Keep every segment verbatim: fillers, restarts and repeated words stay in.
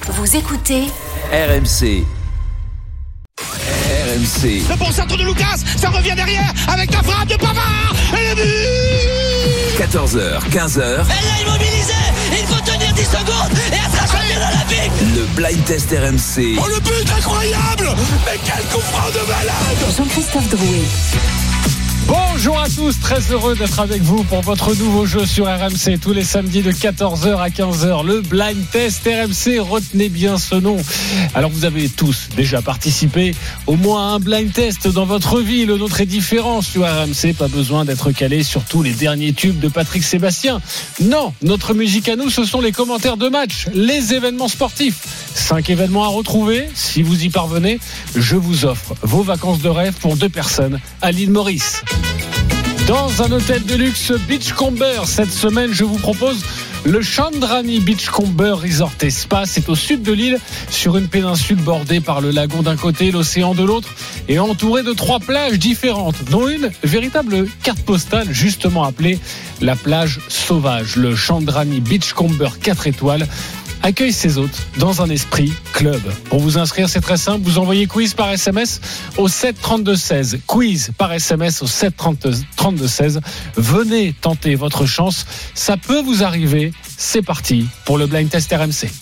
Vous écoutez R M C. R M C. Le bon centre de Lucas, ça revient derrière avec la frappe de Pavard et le but. quatorze heures, quinze heures. Elle l'a immobilisé, il faut tenir dix secondes et elle sera championne olympique. Le blind test R M C. Oh, le but incroyable. Mais quel coup franc de malade. Jean-Christophe Drouet. Bonjour à tous, très heureux d'être avec vous pour votre nouveau jeu sur R M C tous les samedis de quatorze heures à quinze heures. Le blind test R M C, retenez bien ce nom. Alors vous avez tous déjà participé au moins à un blind test dans votre vie. Le nôtre est différent sur R M C, pas besoin d'être calé sur tous les derniers tubes de Patrick Sébastien. Non, notre musique à nous, ce sont les commentaires de match, les événements sportifs. Cinq événements à retrouver. Si vous y parvenez, je vous offre vos vacances de rêve pour deux personnes à l'île Maurice. Dans un hôtel de luxe Beachcomber, cette semaine, je vous propose le Chandrani Beachcomber Resort et Spa. C'est au sud de l'île, sur une péninsule bordée par le lagon d'un côté, l'océan de l'autre, et entourée de trois plages différentes, dont une véritable carte postale, justement appelée la plage sauvage. Le Chandrani Beachcomber quatre étoiles accueille ses hôtes dans un esprit club. Pour vous inscrire, c'est très simple. Vous envoyez quiz par S M S au sept trente-deux seize. Quiz par S M S au sept trente-deux seize. Venez tenter votre chance. Ça peut vous arriver. C'est parti pour le blind test R M C.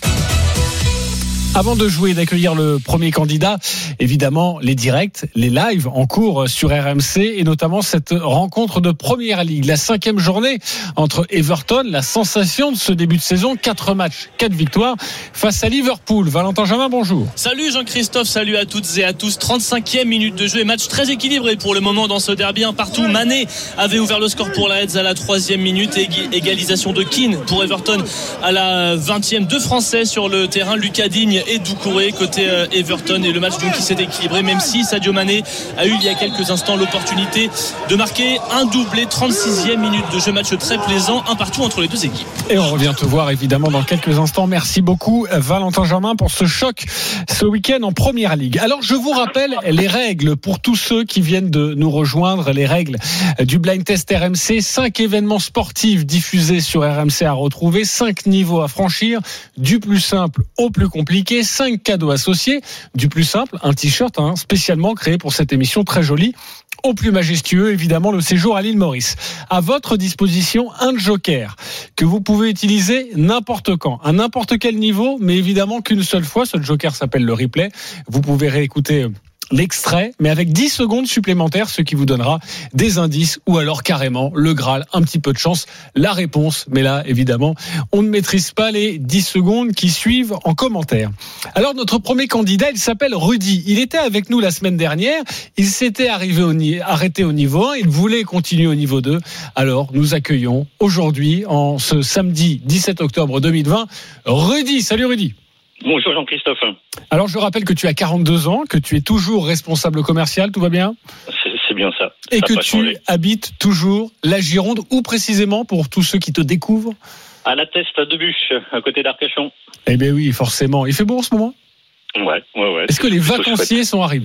Avant de jouer et d'accueillir le premier candidat, évidemment, les directs, les lives en cours sur R M C et notamment cette rencontre de Première Ligue, la cinquième journée entre Everton, la sensation de ce début de saison, quatre matchs, quatre victoires face à Liverpool. Valentin Jamin, bonjour. Salut Jean-Christophe, salut à toutes et à tous. trente-cinquième minute de jeu et match très équilibré pour le moment dans ce derby. Un partout, Mané avait ouvert le score pour la Reds à la troisième minute et égalisation de Keane pour Everton à la vingtième. Deux Français sur le terrain, Lucas Digne et Doucouré côté Everton, et le match donc qui s'est équilibré, même si Sadio Mané a eu il y a quelques instants l'opportunité de marquer un doublé. Trente-sixième minute de jeu, match très plaisant, un partout entre les deux équipes. Et on revient te voir évidemment dans quelques instants. Merci beaucoup Valentin Germain pour ce choc ce week-end en Première Ligue. Alors je vous rappelle les règles pour tous ceux qui viennent de nous rejoindre, les règles du blind test R M C. Cinq événements sportifs diffusés sur R M C à retrouver, cinq niveaux à franchir, du plus simple au plus compliqué, cinq cadeaux associés, du plus simple, un t-shirt hein, spécialement créé pour cette émission, très joli, au plus majestueux, évidemment, le séjour à l'île Maurice. À votre disposition, un joker que vous pouvez utiliser n'importe quand, à n'importe quel niveau, mais évidemment qu'une seule fois. Ce joker s'appelle le replay. Vous pouvez réécouter l'extrait, mais avec dix secondes supplémentaires, ce qui vous donnera des indices ou alors carrément le Graal, un petit peu de chance, la réponse. Mais là, évidemment, on ne maîtrise pas les dix secondes qui suivent en commentaire. Alors, notre premier candidat, il s'appelle Rudy. Il était avec nous la semaine dernière. Il s'était arrivé au ni- arrêté au niveau un. Il voulait continuer au niveau deux. Alors, nous accueillons aujourd'hui, en ce samedi dix-sept octobre deux mille vingt, Rudy. Salut Rudy. Bonjour Jean-Christophe. Alors je rappelle que tu as quarante-deux ans, que tu es toujours responsable commercial, tout va bien ? C'est, c'est bien ça. Et ça que tu changé. habites toujours la Gironde, ou précisément pour tous ceux qui te découvrent ? À la Teste de Bûche, à côté d'Arcachon. Eh bien oui, forcément. Il fait beau en ce moment ? Ouais, ouais, ouais. Est-ce que les vacanciers chouette. sont arrivés ?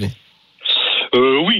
Euh, oui.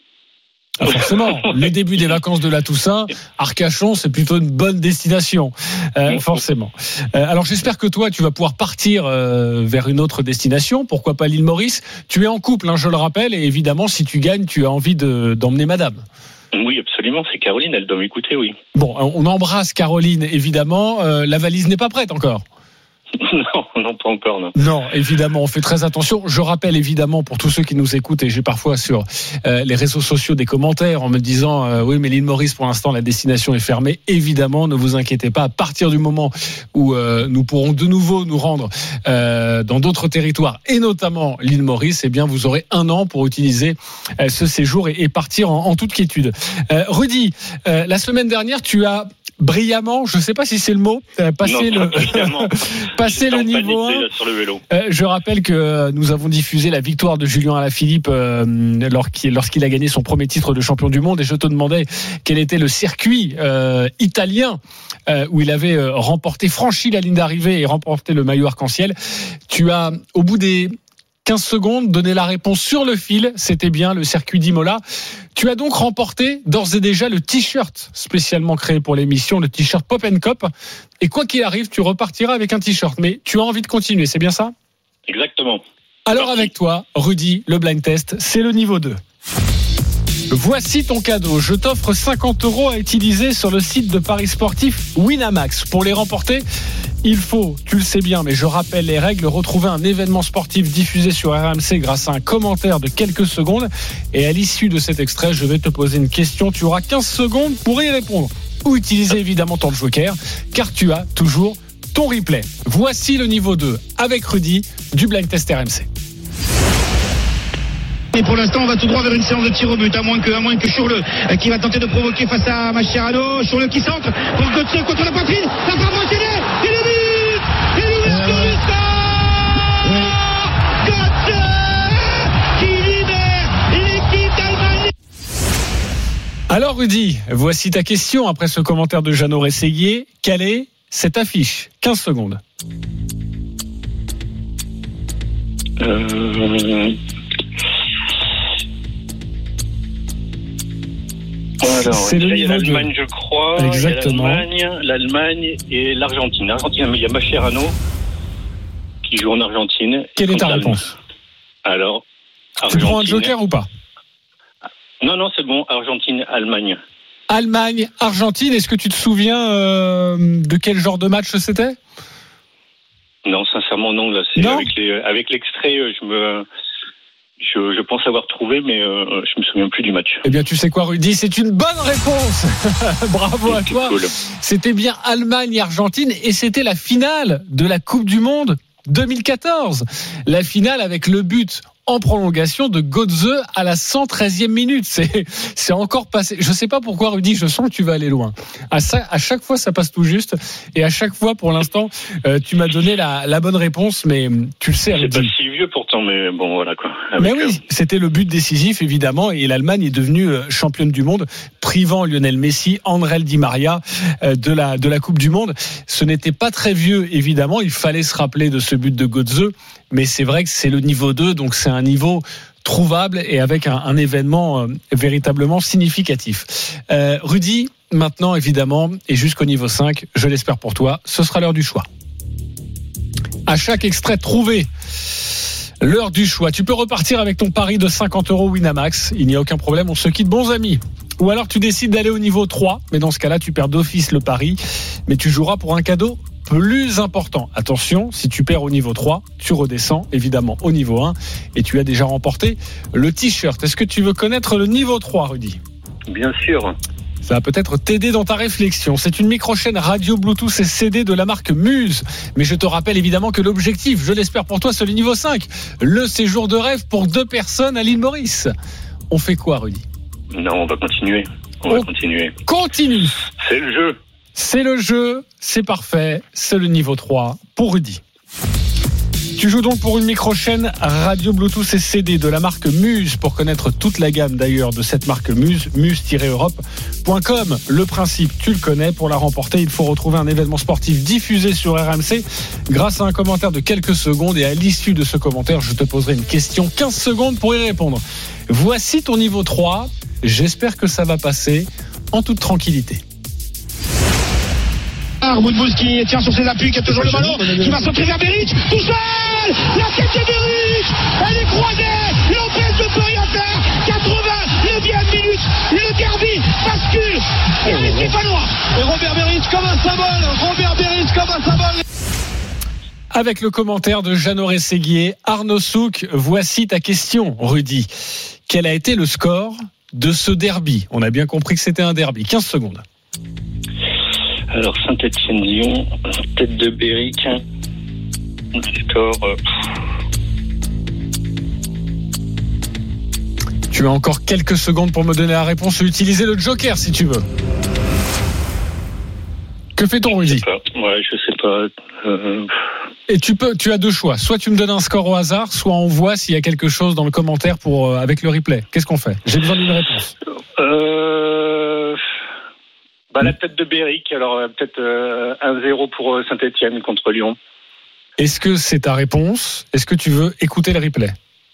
Ah, forcément, les débuts des vacances de la Toussaint, Arcachon, c'est plutôt une bonne destination, euh, forcément. Euh, alors j'espère que toi, tu vas pouvoir partir euh, vers une autre destination, pourquoi pas l'île Maurice. Tu es en couple, hein, je le rappelle, et évidemment, si tu gagnes, tu as envie de, d'emmener madame. Oui, absolument, c'est Caroline, elle doit m'écouter, oui. Bon, on embrasse Caroline, évidemment. Euh, la valise n'est pas prête encore. Non, non, pas encore, non. Non, évidemment, on fait très attention. Je rappelle évidemment pour tous ceux qui nous écoutent, et j'ai parfois sur euh, les réseaux sociaux des commentaires en me disant euh, oui, mais l'île Maurice, pour l'instant, la destination est fermée. Évidemment, ne vous inquiétez pas. À partir du moment où euh, nous pourrons de nouveau nous rendre euh, dans d'autres territoires, et notamment l'île Maurice, eh bien, vous aurez un an pour utiliser euh, ce séjour et, et partir en, en toute quiétude. Euh, Rudy, euh, la semaine dernière, tu as brillamment, je ne sais pas si c'est le mot, euh, passer non, le, passer le niveau un. Là, sur le vélo. Euh, je rappelle que nous avons diffusé la victoire de Julien Alaphilippe euh, lorsqu'il, lorsqu'il a gagné son premier titre de champion du monde, et je te demandais quel était le circuit euh, italien euh, où il avait euh, remporté, franchi la ligne d'arrivée et remporté le maillot arc-en-ciel. Tu as, au bout des quinze secondes, donner la réponse sur le fil, c'était bien le circuit d'Imola. Tu as donc remporté d'ores et déjà le t-shirt spécialement créé pour l'émission, le t-shirt Pop and Cop. Et quoi qu'il arrive, tu repartiras avec un t-shirt. Mais tu as envie de continuer, c'est bien ça ? Exactement. Alors Merci. avec toi, Rudy, le blind test, c'est le niveau deux. Voici ton cadeau. Je t'offre cinquante euros à utiliser sur le site de paris sportif Winamax. Pour les remporter, il faut, tu le sais bien, mais je rappelle les règles, retrouver un événement sportif diffusé sur R M C grâce à un commentaire de quelques secondes. Et à l'issue de cet extrait, je vais te poser une question. Tu auras quinze secondes pour y répondre. Ou utiliser évidemment ton joker, car tu as toujours ton replay. Voici le niveau deux avec Rudy du blind test R M C. Et pour l'instant, on va tout droit vers une séance de tir au but, à moins que, à moins que Chourle, euh, qui va tenter de provoquer face à Mascherano. Chourle qui centre pour Götze contre la poitrine. La frappe enchaînée. Et le but. Et l'ouverture du score. Götze qui libère l'équipe d'Allemagne. Alors Rudy, voici ta question après ce commentaire de Jeannot Rességuier. Quelle est cette affiche ? quinze secondes. Euh... Alors, c'est le il y a niveau l'Allemagne, deux. je crois. Exactement. Il y a l'Allemagne, l'Allemagne et l'Argentine. L'Argentine, il y a Mascherano qui joue en Argentine. Quelle est ta Contre réponse ? Alors, Tu prends un Argentine. joker ou pas ? Non, non, c'est bon. Argentine, Allemagne. Allemagne, Argentine, est-ce que tu te souviens euh, de quel genre de match c'était ? Non, sincèrement, non. Là, c'est Non. avec, les, avec l'extrait, euh, je me, je, je pense avoir trouvé, mais euh, je me souviens plus du match. Eh bien, tu sais quoi, Rudy ? C'est une bonne réponse. Bravo à C'est toi. cool. C'était bien Allemagne et Argentine et c'était la finale de la Coupe du Monde deux mille quatorze. La finale avec le but en prolongation de Götze à la cent treizième minute. C'est, c'est encore passé. Je sais pas pourquoi, Rudy, je sens que tu vas aller loin. À, ça, à chaque fois, ça passe tout juste. Et à chaque fois, pour l'instant, euh, tu m'as donné la, la bonne réponse, mais tu le sais, C'est Rudy. pas si vieux pourtant, mais bon, voilà quoi. Avec, Mais oui, euh, c'était le but décisif, évidemment, et l'Allemagne est devenue euh, championne du monde, privant Lionel Messi, André Di Maria euh, de la de la Coupe du Monde. Ce n'était pas très vieux, évidemment, il fallait se rappeler de ce but de Götze, mais c'est vrai que c'est le niveau deux, donc c'est un niveau trouvable et avec un, un événement euh, véritablement significatif. Euh, Rudy, maintenant, évidemment, et jusqu'au niveau cinq, je l'espère pour toi, ce sera l'heure du choix. À chaque extrait trouvé, l'heure du choix. Tu peux repartir avec ton pari de cinquante euros Winamax. Il n'y a aucun problème, on se quitte bons amis. Ou alors tu décides d'aller au niveau trois, mais dans ce cas-là, tu perds d'office le pari, mais tu joueras pour un cadeau plus important. Attention, si tu perds au niveau trois, tu redescends évidemment au niveau un et tu as déjà remporté le t-shirt. Est-ce que tu veux connaître le niveau trois, Rudy ? bien sûr. Ça va peut-être t'aider dans ta réflexion. C'est une micro-chaîne radio Bluetooth et C D de la marque Muse. Mais je te rappelle évidemment que l'objectif, je l'espère pour toi, c'est le niveau cinq. Le séjour de rêve pour deux personnes à l'île Maurice. On fait quoi, Rudy ? Non, on va continuer. On, on va continuer. Continue. C'est le jeu. C'est le jeu, c'est parfait. C'est le niveau trois pour Rudy. Tu joues donc pour une micro-chaîne radio Bluetooth et C D de la marque Muse. Pour connaître toute la gamme d'ailleurs de cette marque Muse, muse tiret europe point com. Le principe, tu le connais. Pour la remporter, il faut retrouver un événement sportif diffusé sur R M C grâce à un commentaire de quelques secondes. Et à l'issue de ce commentaire, je te poserai une question. quinze secondes pour y répondre. Voici ton niveau trois. J'espère que ça va passer en toute tranquillité. Boudbouz qui tient sur ses appuis, qui a toujours le ballon, qui va centrer vers Beric, tout seul. La tête de Beric, elle est croisée. Lopez ne peut rien faire. quatre-vingt-neuvième minute, le derby bascule. Eric Stéphanois. Et Robert Beric comme un symbole. Robert Beric comme un symbole. Avec le commentaire de Jeannot Rességuier, Arnaud Souk, voici ta question, Rudy. Quel a été le score de ce derby ? On a bien compris que c'était un derby. quinze secondes. Alors, Saint-Étienne-Lyon, tête de Béric, score. Euh... Tu as encore quelques secondes pour me donner la réponse ou utiliser le joker si tu veux. Que fait-on, Rudy ? Je sais pas. Ouais, je sais pas. Euh... Et tu peux, tu as deux choix. Soit tu me donnes un score au hasard, soit on voit s'il y a quelque chose dans le commentaire pour euh, avec le replay. Qu'est-ce qu'on fait ? J'ai besoin d'une réponse. Euh... Bah, la tête de Béric, alors euh, peut-être euh, un zéro pour Saint-Étienne contre Lyon. Est-ce que c'est ta réponse ? Est-ce que tu veux écouter le replay ?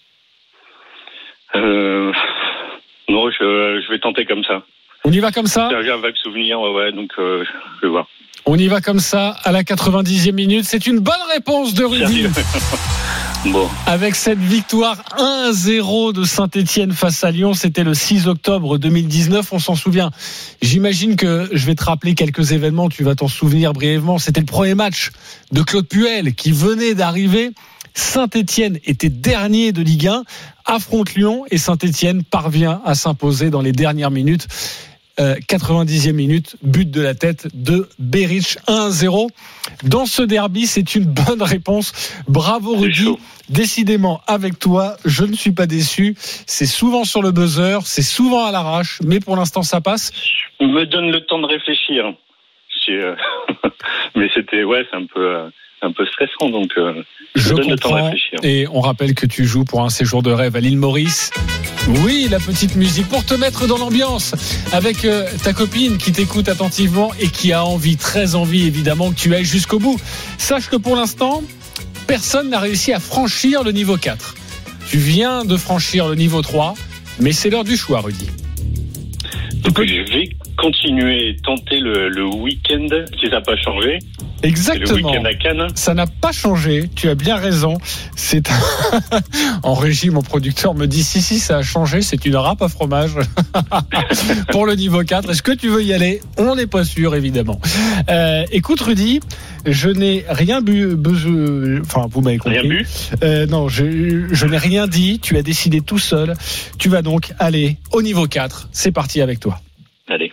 Euh, non, je, je vais tenter comme ça. On y va comme ça ? J'ai un vague souvenir, ouais, ouais, donc euh, je vais voir. On y va comme ça à la quatre-vingt-dixième minute. C'est une bonne réponse de Rudy. Bon. Avec cette victoire un zéro de Saint-Etienne face à Lyon, c'était le six octobre deux mille dix-neuf, on s'en souvient. J'imagine que je vais te rappeler quelques événements, tu vas t'en souvenir brièvement. C'était le premier match de Claude Puel qui venait d'arriver. Saint-Etienne était dernier de Ligue un, affronte Lyon et Saint-Etienne parvient à s'imposer dans les dernières minutes. Euh, quatre-vingt-dixième minute, but de la tête de Berić, un zéro. Dans ce derby, c'est une bonne réponse. Bravo Rudy. Décidément, avec toi, je ne suis pas déçu. C'est souvent sur le buzzer, c'est souvent à l'arrache, mais pour l'instant, ça passe. Me donne le temps de réfléchir. Euh... mais c'était, ouais, c'est un peu, euh, un peu stressant, donc euh, je me donne comprends. le temps de réfléchir. Et on rappelle que tu joues pour un séjour de rêve à l'île Maurice. Oui, la petite musique pour te mettre dans l'ambiance avec euh, ta copine qui t'écoute attentivement et qui a envie, très envie évidemment que tu ailles jusqu'au bout. Sache que pour l'instant, personne n'a réussi à franchir le niveau quatre. Tu viens de franchir le niveau trois, mais c'est l'heure du choix, Rudy. Donc je vais continuer et tenter le, le week-end si ça n'a pas changé. Exactement. Le week-end à Cannes. Ça n'a pas changé. Tu as bien raison. C'est un... en régie, mon producteur me dit si si ça a changé. C'est une râpe à fromage pour le niveau quatre. Est-ce que tu veux y aller ? On n'est pas sûr évidemment. Euh, écoute Rudy, je n'ai rien bu. bu enfin, vous m'avez compris. Rien bu ? euh, Non, je, je n'ai rien dit. Tu as décidé tout seul. Tu vas donc aller au niveau quatre. C'est parti avec toi. Allez.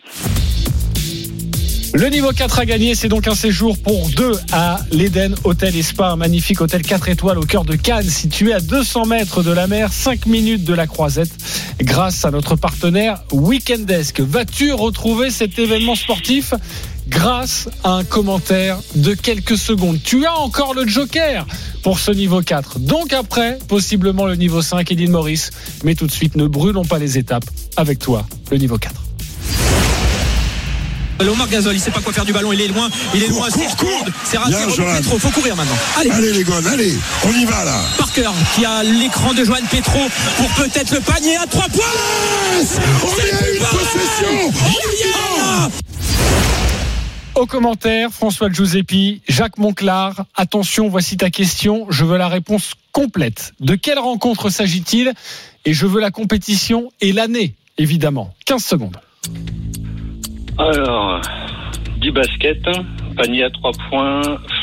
Le niveau quatre à gagner, c'est donc un séjour pour deux à l'Eden Hôtel et Spa, un magnifique hôtel quatre étoiles au cœur de Cannes, situé à deux cents mètres de la mer, cinq minutes de la Croisette, grâce à notre partenaire Weekendesk. Vas-tu retrouver cet événement sportif grâce à un commentaire de quelques secondes ? Tu as encore le joker pour ce niveau quatre. Donc après, possiblement le niveau cinq et l'île Maurice. Mais tout de suite, ne brûlons pas les étapes. Avec toi, le niveau quatre. Omar Gasol, il sait pas quoi faire du ballon, il est loin, il est cours, loin, cours, c'est cours. c'est raté, Petro, faut courir maintenant. Allez, allez les gars, allez, on y va là. Parker qui a l'écran de Johan Petro pour peut-être le panier à trois points. Yes, on y a une possession. Oh, Au commentaire, François Giuseppi, Jacques Monclar. Attention, voici ta question. Je veux la réponse complète. De quelle rencontre s'agit-il ? Et je veux la compétition et l'année, évidemment. quinze secondes. Alors, du basket, panier à trois points.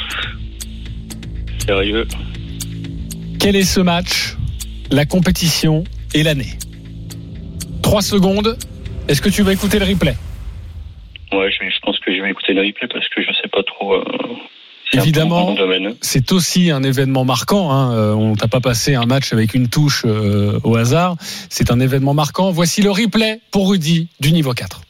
Sérieux. Quel est ce match, la compétition et l'année ? trois secondes. Est-ce que tu vas écouter le replay ? Ouais, je, je pense que je vais écouter le replay parce que je sais pas trop. Euh, c'est Évidemment, un peu mon domaine. C'est aussi un événement marquant. Hein. Euh, on t'a pas passé un match avec une touche euh, au hasard. C'est un événement marquant. Voici le replay pour Rudy du niveau quatre.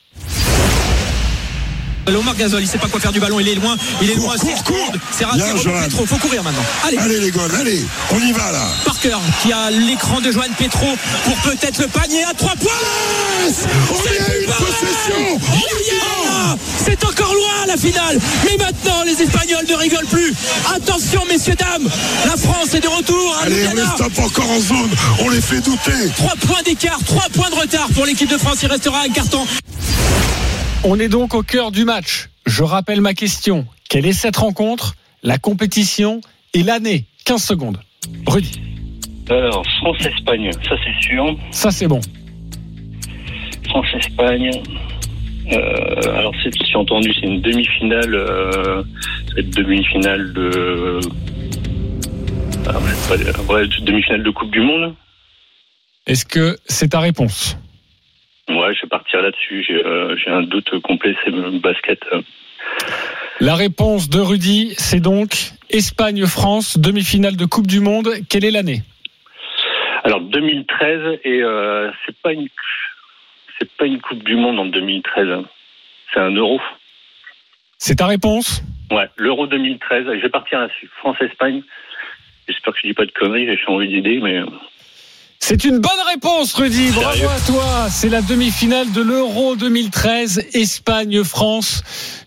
Omar Gasol, il sait pas quoi faire du ballon, il est loin, il est cours, loin, cours, c'est cours. c'est raté, Petro, faut courir maintenant. Allez, allez les gars, allez, on y va là. Parker qui a l'écran de Johan Petro pour peut-être le panier à trois points. Yes, on y a une possession. Oh, c'est encore loin la finale, mais maintenant les Espagnols ne rigolent plus. Attention messieurs dames, la France est de retour. Allez, on les stoppe encore en zone, on les fait douter. Trois points d'écart, trois points de retard pour l'équipe de France. Il restera un carton. On est donc au cœur du match. Je rappelle ma question. Quelle est cette rencontre, la compétition et l'année ? quinze secondes. Rudy. Alors, France-Espagne, ça c'est sûr. Ça c'est bon. France-Espagne. Euh, alors, c'est ce que j'ai entendu, c'est une demi-finale. Euh, cette demi-finale de. Ah, ouais, pas, ouais, demi-finale de Coupe du Monde. Est-ce que c'est ta réponse ? Ouais, je vais partir là-dessus. J'ai, euh, j'ai un doute complet, c'est le basket. La réponse de Rudy, c'est donc Espagne-France, demi-finale de Coupe du Monde. Quelle est l'année ? Alors deux mille treize et euh, c'est pas une, c'est pas une Coupe du Monde en deux mille treize. C'est un Euro. C'est ta réponse ? Ouais, l'Euro deux mille treize. Je vais partir là-dessus. France-Espagne. J'espère que je dis pas de conneries. J'ai changé d'idée, mais. C'est une bonne réponse, Rudy. Bravo à toi. C'est la demi-finale de l'Euro deux mille treize, Espagne-France.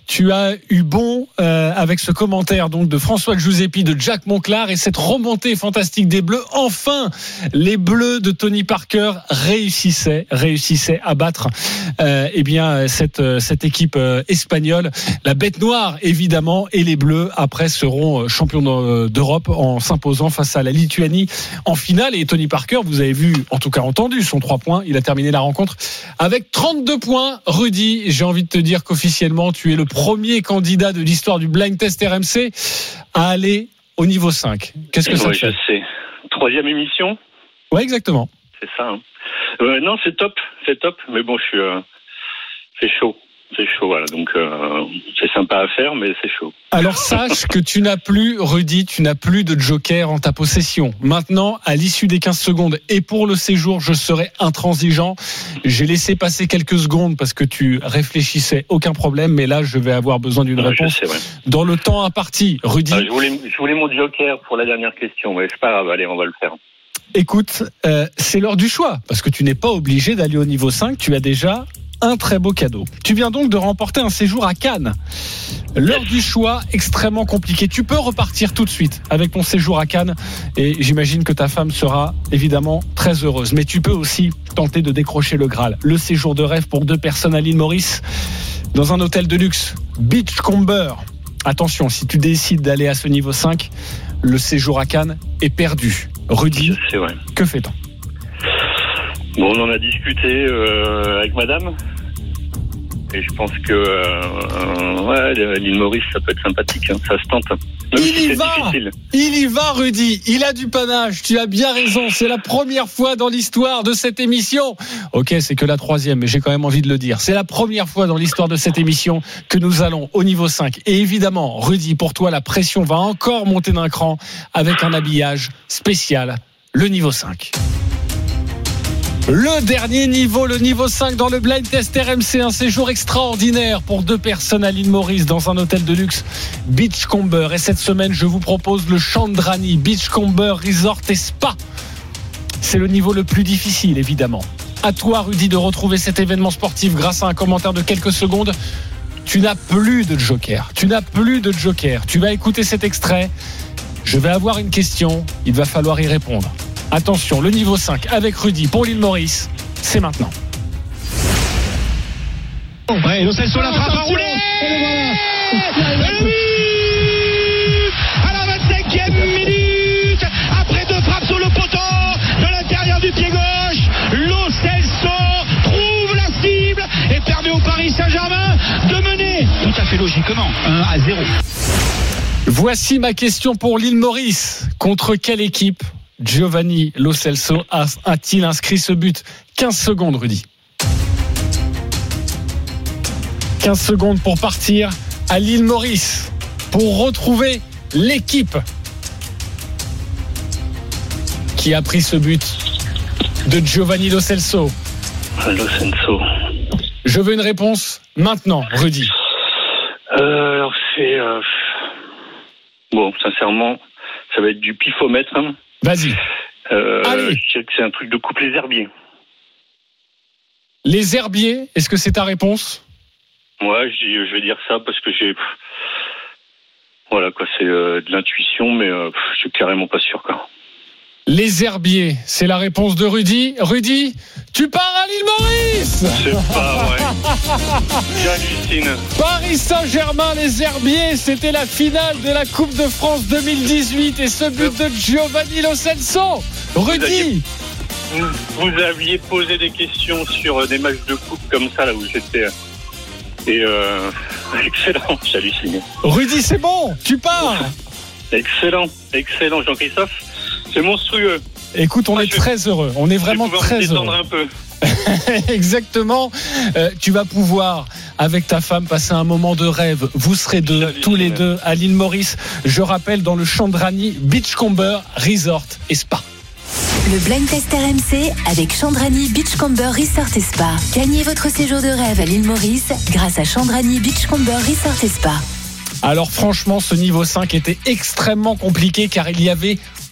Tu as eu bon euh, avec ce commentaire donc de François Giuseppi, de Jack Monclar et cette remontée fantastique des Bleus. Enfin, les Bleus de Tony Parker réussissaient, réussissaient à battre euh, eh bien cette cette équipe euh, espagnole, la bête noire évidemment, et les Bleus après seront champions d'Europe en s'imposant face à la Lituanie en finale. Et Tony Parker, vous avez vu, en tout cas entendu son trois points. Il a terminé la rencontre avec trente-deux points. Rudy, j'ai envie de te dire qu'officiellement, tu es le premier candidat de l'histoire du Blind Test R M C à aller au niveau cinq. Qu'est-ce que ouais, ça te fait ? Je sais. Troisième émission ? Ouais, exactement. C'est ça. Hein. Euh, non, c'est top, c'est top. Mais bon, je suis, euh, c'est chaud. C'est chaud, voilà. Donc, euh, c'est sympa à faire, mais c'est chaud. Alors, sache que tu n'as plus, Rudy, tu n'as plus de joker en ta possession. Maintenant, à l'issue des quinze secondes, et pour le séjour, je serai intransigeant. J'ai laissé passer quelques secondes parce que tu réfléchissais, aucun problème, mais là, je vais avoir besoin d'une ouais, réponse je sais, ouais. dans le temps imparti. Rudy. Ah, je, voulais, je voulais mon joker pour la dernière question, mais c'est pas grave, allez, on va le faire. Écoute, euh, c'est l'heure du choix, parce que tu n'es pas obligé d'aller au niveau cinq, tu as déjà un très beau cadeau. Tu viens donc de remporter un séjour à Cannes. L'heure du choix, extrêmement compliqué. Tu peux repartir tout de suite avec ton séjour à Cannes et j'imagine que ta femme sera évidemment très heureuse. Mais tu peux aussi tenter de décrocher le Graal. Le séjour de rêve pour deux personnes à l'île Maurice dans un hôtel de luxe, Beachcomber. Attention, si tu décides d'aller à ce niveau cinq, le séjour à Cannes est perdu. Rudy, c'est vrai. Que fait-on ? Bon, on en a discuté euh, avec madame. Et je pense que euh, ouais, l'île Maurice, ça peut être sympathique. Hein. Ça se tente. Même il si y c'est va difficile. Il y va, Rudy. Il a du panache. Tu as bien raison. C'est la première fois dans l'histoire de cette émission. Ok, c'est que la troisième, mais j'ai quand même envie de le dire. C'est la première fois dans l'histoire de cette émission que nous allons au niveau cinq. Et évidemment, Rudy, pour toi, la pression va encore monter d'un cran avec un habillage spécial, le niveau cinq. Le dernier niveau, le niveau cinq dans le Blind Test R M C, un séjour extraordinaire pour deux personnes à l'île Maurice dans un hôtel de luxe Beachcomber. Et cette semaine, je vous propose le Chandrani Beachcomber Resort et Spa. C'est le niveau le plus difficile, évidemment. À toi, Rudy, de retrouver cet événement sportif grâce à un commentaire de quelques secondes. Tu n'as plus de joker. Tu n'as plus de joker. Tu vas écouter cet extrait. Je vais avoir une question. Il va falloir y répondre. Attention, le niveau cinq avec Rudy pour l'île Maurice, c'est maintenant. Ouais, Lo Celso la frappe à rouler. Le but à la vingt-cinquième minute, après deux frappes sur le poteau de l'intérieur du pied gauche, Lo Celso trouve la cible et permet au Paris Saint-Germain de mener tout à fait logiquement un à zéro. Voici ma question pour l'île Maurice. Contre quelle équipe Giovanni Lo Celso a-t-il inscrit ce but ? quinze secondes, Rudy. quinze secondes pour partir à l'île Maurice pour retrouver l'équipe qui a pris ce but de Giovanni Lo Celso. Lo Celso. Je veux une réponse maintenant, Rudy. Euh, alors c'est euh... bon, sincèrement, ça va être du pifomètre. Hein. Vas-y. Euh, Allez. Je sais que c'est un truc de coupe les herbiers. Les herbiers, est-ce que c'est ta réponse ? Ouais, je, je vais dire ça parce que j'ai... Voilà, quoi, c'est euh, de l'intuition, mais euh, je suis carrément pas sûr, quoi. Les herbiers, c'est la réponse de Rudy. Rudy, tu pars à l'île Maurice ! C'est pas vrai. J'hallucine. Paris Saint-Germain, les herbiers, c'était la finale de la Coupe de France deux mille dix-huit et ce but de Giovanni Lo Celso. Rudy, vous, vous aviez posé des questions sur des matchs de coupe comme ça, là où j'étais... Et euh, excellent, j'hallucine. Rudy, c'est bon, tu pars. Excellent, excellent, Jean-Christophe. C'est monstrueux. Écoute, on Moi, est je, très heureux. On est vraiment très heureux. un peu. Exactement. Euh, tu vas pouvoir, avec ta femme, passer un moment de rêve. Vous serez deux, Salut, tous les même. deux, à l'île Maurice. Je rappelle, dans le Chandrani Beachcomber Resort et Spa. Le Blind Test R M C avec Chandrani Beachcomber Resort et Spa. Gagnez votre séjour de rêve à l'île Maurice grâce à Chandrani Beachcomber Resort et Spa. Alors franchement, ce niveau cinq était extrêmement compliqué car il y avait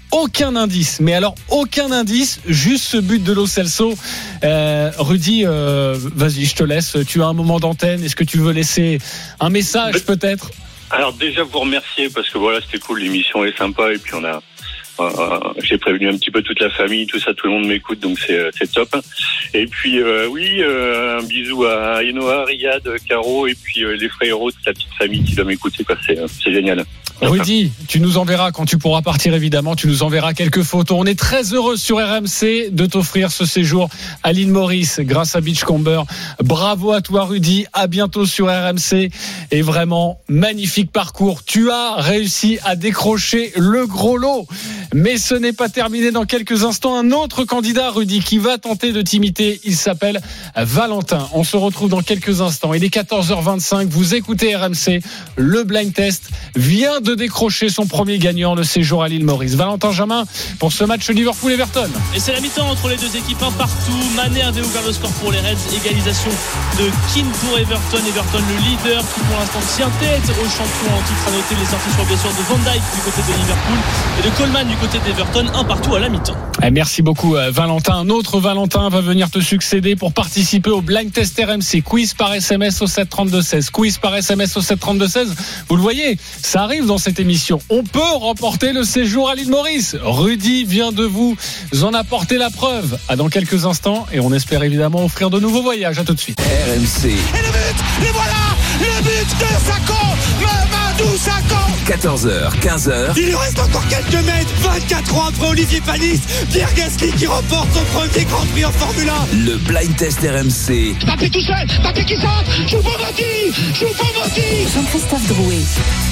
aucun indice, mais alors aucun indice, juste ce but de Lo Celso. Euh, Rudy, euh, vas-y, je te laisse. Tu as un moment d'antenne. Est-ce que tu veux laisser un message peut-être ? Alors déjà vous remercier parce que voilà, c'était cool, l'émission est sympa et puis on a euh, j'ai prévenu un petit peu toute la famille, tout ça, tout le monde m'écoute, donc c'est c'est top. Et puis euh, oui, euh, un bisou à Enoa, Riyad, Caro et puis euh, les frérots, toute la petite famille qui doit m'écouter, quoi. C'est c'est génial. Rudy, tu nous enverras quand tu pourras partir, évidemment, tu nous enverras quelques photos. On est très heureux sur R M C de t'offrir ce séjour à l'île Maurice grâce à Beachcomber. Bravo à toi Rudy, à bientôt sur R M C et vraiment magnifique parcours. Tu as réussi à décrocher le gros lot. Mais ce n'est pas terminé. Dans quelques instants, un autre candidat, Rudy, qui va tenter de t'imiter. Il s'appelle Valentin. On se retrouve dans quelques instants. Il est quatorze heures vingt-cinq. Vous écoutez R M C. Le blind test vient de décrocher son premier gagnant, le séjour à l'île Maurice. Valentin Jamin pour ce match Liverpool-Everton. Et c'est la mi-temps entre les deux équipes, un partout. Mané avait ouvert le score pour les Reds. Égalisation de Keane pour Everton. Everton, le leader, qui pour l'instant tient tête au champion en titre. À noter les sorties sur blessure de Van Dijk du côté de Liverpool et de Coleman du côté d'Everton, un partout à la mi-temps. Merci beaucoup Valentin. Un autre Valentin va venir te succéder pour participer au blind test R M C. Quiz par S M S au sept trente-deux seize. Quiz par S M S au sept trente-deux seize. Vous le voyez, ça arrive dans cette émission. On peut remporter le séjour à l'île Maurice. Rudy vient de vous en apporter la preuve. À dans quelques instants et on espère évidemment offrir de nouveaux voyages. À tout de suite. R M C. Et le but, et voilà, le but de Sakho, Mamadou Sakho. quatorze heures, quinze heures. Il lui reste encore quelques mètres. vingt-quatre ans après Olivier Panis, Pierre Gasly qui remporte son premier Grand Prix en Formule un. Le blind test R M C. Mbappé tout seul, Mbappé qui centre, Choupo-Moting, Choupo-Moting. Jean-Christophe Drouet.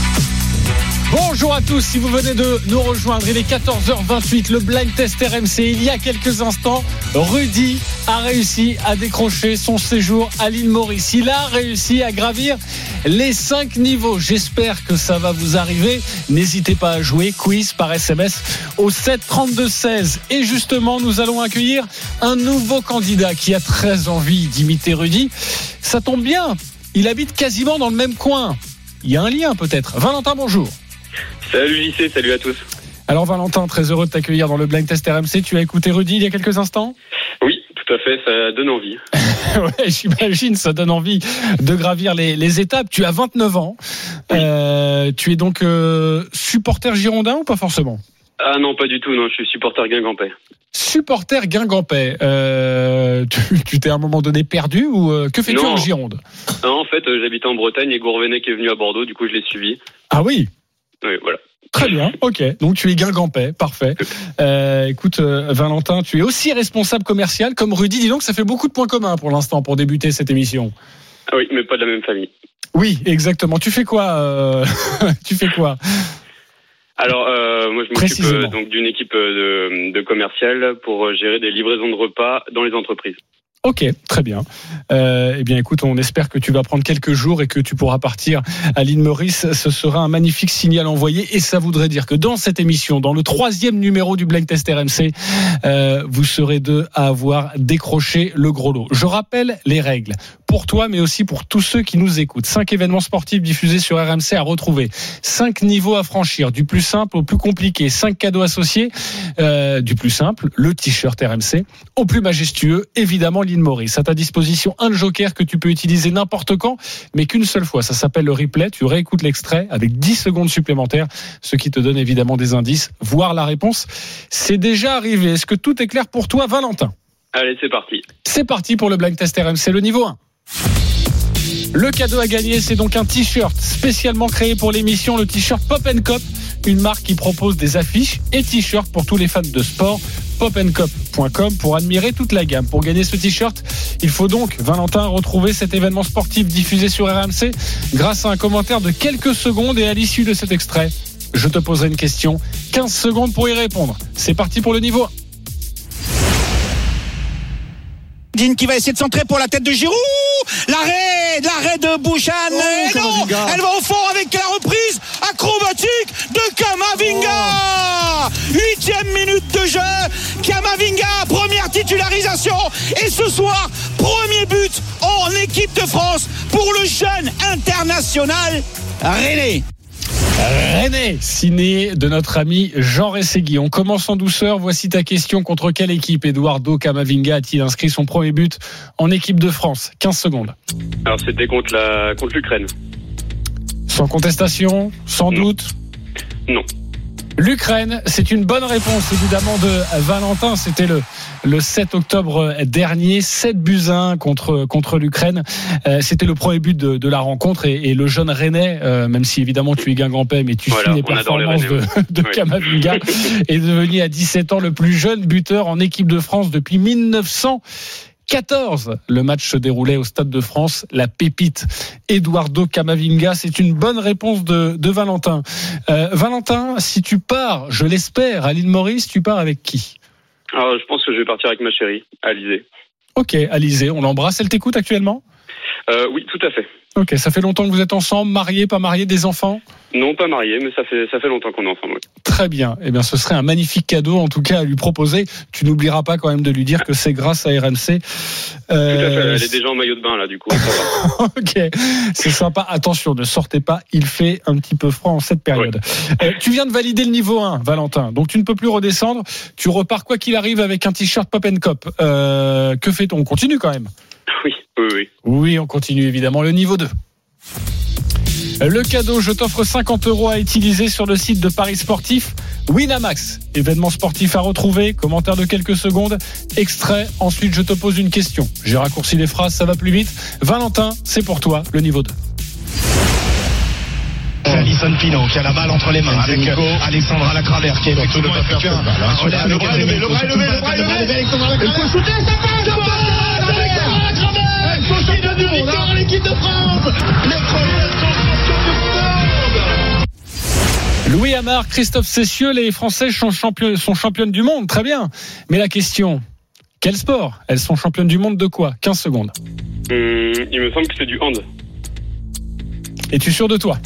Bonjour à tous, si vous venez de nous rejoindre, il est quatorze heures vingt-huit, le blind test R M C. Il y a quelques instants, Rudy a réussi à décrocher son séjour à l'île Maurice. Il a réussi à gravir les cinq niveaux. J'espère que ça va vous arriver. N'hésitez pas à jouer, quiz par S M S au sept trente-deux seize. Et justement, nous allons accueillir un nouveau candidat qui a très envie d'imiter Rudy. Ça tombe bien, il habite quasiment dans le même coin. Il y a un lien peut-être. Valentin, bonjour. Salut J C, salut à tous. Alors Valentin, très heureux de t'accueillir dans le blind test R M C. Tu as écouté Rudy il y a quelques instants ? Oui, tout à fait, ça donne envie. Ouais, j'imagine, ça donne envie de gravir les, les étapes. Tu as vingt-neuf ans. Oui. Euh, tu es donc euh, supporter girondin ou pas forcément ? Ah non, pas du tout, non, je suis supporter guingampais. Supporter guingampais. Euh, tu, tu t'es à un moment donné perdu ou euh, que fais-tu non. en Gironde ? Non, en fait, euh, j'habitais en Bretagne et Gourvenec est venu à Bordeaux, du coup je l'ai suivi. Ah oui ? Oui, voilà. Très bien, ok. Donc tu es guingampais, parfait. Euh, écoute, euh, Valentin, tu es aussi responsable commercial comme Rudy. Dis donc, ça fait beaucoup de points communs pour l'instant pour débuter cette émission. Ah oui, mais pas de la même famille. Oui, exactement. Tu fais quoi euh... Tu fais quoi Alors, euh, moi, je m'occupe euh, donc d'une équipe de, de commercial pour gérer des livraisons de repas dans les entreprises. Ok, très bien. Euh, eh bien, écoute, on espère que tu vas prendre quelques jours et que tu pourras partir à l'île Maurice. Ce sera un magnifique signal envoyé et ça voudrait dire que dans cette émission, dans le troisième numéro du Blind Test R M C, euh, vous serez deux à avoir décroché le gros lot. Je rappelle les règles pour toi, mais aussi pour tous ceux qui nous écoutent. Cinq événements sportifs diffusés sur R M C à retrouver. Cinq niveaux à franchir, du plus simple au plus compliqué. Cinq cadeaux associés, euh, du plus simple, le t-shirt R M C, au plus majestueux, évidemment l'île Maurice. À ta disposition, un joker que tu peux utiliser n'importe quand, mais qu'une seule fois. Ça s'appelle le replay. Tu réécoutes l'extrait avec dix secondes supplémentaires, ce qui te donne évidemment des indices, voire la réponse. C'est déjà arrivé. Est-ce que tout est clair pour toi, Valentin ? Allez, c'est parti. C'est parti pour le blind test R M C, le niveau un. Le cadeau à gagner, c'est donc un t-shirt spécialement créé pour l'émission, le t-shirt Pop and Cop, une marque qui propose des affiches et t-shirts pour tous les fans de sport. pop and cop point com pour admirer toute la gamme. Pour gagner ce t-shirt, il faut donc, Valentin, retrouver cet événement sportif diffusé sur R M C grâce à un commentaire de quelques secondes et à l'issue de cet extrait, je te poserai une question. quinze secondes pour y répondre. C'est parti pour le niveau un. Qui va essayer de centrer pour la tête de Giroud. L'arrêt, l'arrêt de Bouchan. Oh, non, elle va au fond avec la reprise acrobatique de Camavinga. Huitième minute de jeu. Camavinga, première titularisation. Et ce soir, premier but en équipe de France pour le jeune international René. René, signé de notre ami Jean Ressegui. On commence en douceur. Voici ta question. Contre quelle équipe Eduardo Camavinga a-t-il inscrit son premier but en équipe de France? quinze secondes. Alors c'était contre la contre l'Ukraine. Sans contestation, sans Non. doute. Non. L'Ukraine, c'est une bonne réponse évidemment de Valentin. C'était le, le sept octobre dernier, sept buts à un contre, contre l'Ukraine. Euh, c'était le premier but de, de la rencontre et, et le jeune Rennais, euh, même si évidemment tu es Guingampais, mais tu Voilà, suis les on adore les performances Rennais, de, de oui. Camavinga, est devenu à dix-sept ans le plus jeune buteur en équipe de France depuis mille neuf cent quatorze. Le match se déroulait au Stade de France. La pépite Eduardo Camavinga, c'est une bonne réponse de, de Valentin. Euh, Valentin, si tu pars, je l'espère, à l'île Maurice, tu pars avec qui? Alors je pense que je vais partir avec ma chérie, Alizé. Ok, Alizé, on l'embrasse. Elle t'écoute actuellement? Euh, oui, tout à fait. Ok, ça fait longtemps que vous êtes ensemble, mariés, pas mariés, des enfants? Non, pas marié, mais ça fait ça fait longtemps qu'on est ensemble. Oui. Très bien. Eh bien, ce serait un magnifique cadeau, en tout cas, à lui proposer. Tu n'oublieras pas quand même de lui dire que c'est grâce à R M C. Euh... Tout à fait. Euh, Elle est déjà en maillot de bain là, du coup. Ça va. Ok, c'est sympa. Attention, ne sortez pas. Il fait un petit peu froid en cette période. Oui. Euh, tu viens de valider le niveau un, Valentin. Donc, tu ne peux plus redescendre. Tu repars quoi qu'il arrive avec un t-shirt Pop and Cop. Euh, que fait-on? On continue quand même. Oui, oui, oui. Oui, on continue évidemment. Le niveau deux. Le cadeau, je t'offre cinquante euros à utiliser sur le site de Paris Sportif. Winamax, événement sportif à retrouver, commentaire de quelques secondes, extrait, ensuite je te pose une question. J'ai raccourci les phrases, ça va plus vite. Valentin, c'est pour toi, le niveau deux. C'est Alison Pino qui a la balle entre les mains avec Alexandra Lacravère qui est effectivement effectué un le bras est levé, le bras est levé, le bras est levé, il faut shooter, ça passe, ça passe, Alexandra Lacravère, qui donne une victoire à l'équipe de France. Les Français sont champions du monde. Louis Amar, Christophe Cessieux, les Français sont, champion, sont championnes du monde, très bien. Mais la question, quel sport? Elles sont championnes du monde de quoi? quinze secondes. Hum, il me semble que c'est du hand. Es-tu sûr de toi?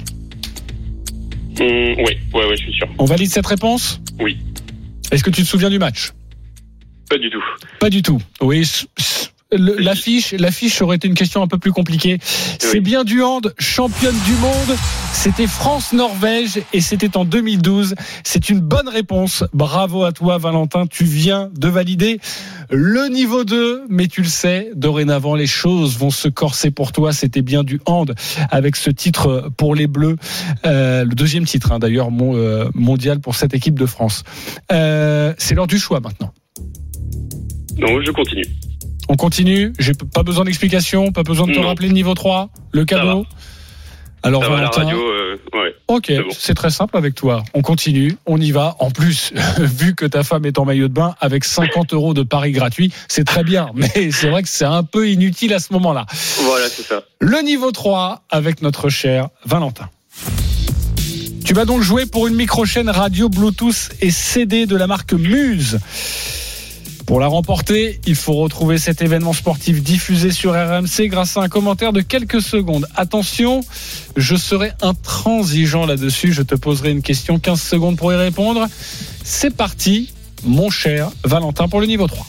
Hum, oui, ouais, ouais, je suis sûr. On valide cette réponse? Oui. Est-ce que tu te souviens du match? Pas du tout. Pas du tout. Oui. Le, l'affiche, l'affiche aurait été une question un peu plus compliquée. C'est oui. bien du hand, championne du monde. C'était France-Norvège et c'était en deux mille douze. C'est une bonne réponse. Bravo à toi, Valentin. Tu viens de valider le niveau deux, mais tu le sais, dorénavant, les choses vont se corser pour toi. C'était bien du hand avec ce titre pour les Bleus. Euh, le deuxième titre, hein, d'ailleurs, mon, euh, mondial pour cette équipe de France. Euh, c'est l'heure du choix maintenant. Non, je continue. On continue, j'ai pas besoin d'explication, pas besoin de te non. rappeler le niveau trois, le cadeau. Alors, ça va, Valentin, la radio, euh, ouais. ok, c'est, bon. c'est très simple avec toi. On continue, on y va. En plus, vu que ta femme est en maillot de bain, avec cinquante euros de paris gratuits, c'est très bien. Mais c'est vrai que c'est un peu inutile à ce moment-là. Voilà, c'est ça. Le niveau trois avec notre cher Valentin. Tu vas donc jouer pour une micro-chaîne radio, Bluetooth et C D de la marque Muse. Pour la remporter, il faut retrouver cet événement sportif diffusé sur R M C grâce à un commentaire de quelques secondes. Attention, je serai intransigeant là-dessus. Je te poserai une question, quinze secondes pour y répondre. C'est parti, mon cher Valentin, pour le niveau trois.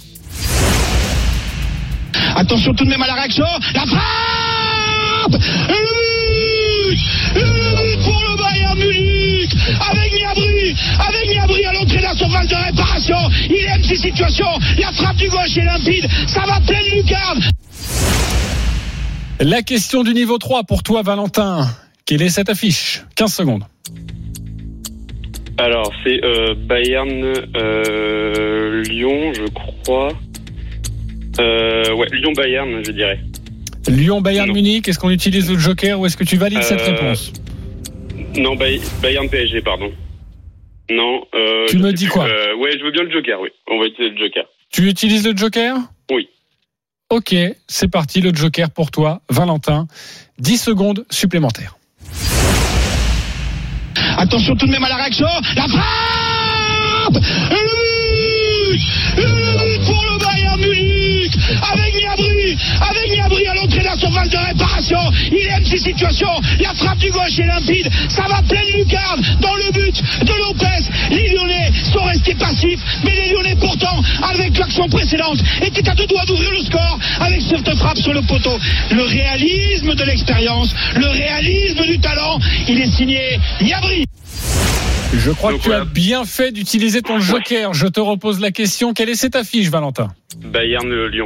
Attention tout de même à la réaction. La frappe. Le but. Le but pour le Bayern Munich. Avec Gnabry. Avec Gnabry à l'entrée de la surface de réparation. Il aime ces situations. La frappe du gauche est limpide. Ça va pleine lucarne. La question du niveau trois pour toi, Valentin. Quelle est cette affiche? quinze secondes. Alors, c'est euh, Bayern euh, Lyon, je crois. Euh, ouais, Lyon-Bayern, je dirais. Lyon-Bayern Munich, est-ce qu'on utilise le joker ou est-ce que tu valides euh, cette réponse? Non, Bay- Bayern-P S G, pardon. Non. Euh, tu me dis plus. quoi euh, Ouais, je veux bien le joker, oui. On va utiliser le joker. Tu utilises le joker? Oui. Ok, c'est parti, le joker pour toi, Valentin. dix secondes supplémentaires. Attention tout de même à la réaction. La frappe. Le but. Le but pour le Bayern Munich. Avec Gnabry. Avec Gnabry à l'entrée de la surface de réparation. Il aime ces situations. La frappe du gauche est limpide. Ça va pleine lucarne dans le but de Lopez. Les Lyonnais sont restés resté passif, mais les Lyonnais pourtant, avec l'action précédente, étaient à deux doigts d'ouvrir le score avec cette frappe sur le poteau. Le réalisme de l'expérience, le réalisme du talent, il est signé Niabri. Je crois Donc que tu voilà. as bien fait d'utiliser ton joker. Je te repose la question. Quelle est cette affiche, Valentin? Bayern-Lyon.